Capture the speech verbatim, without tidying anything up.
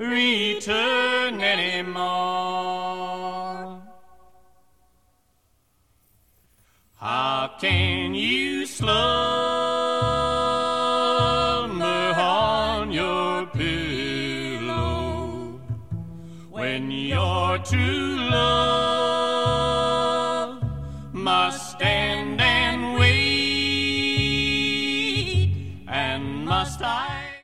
return anymore. How can you slumber on your pillow when your true love must stand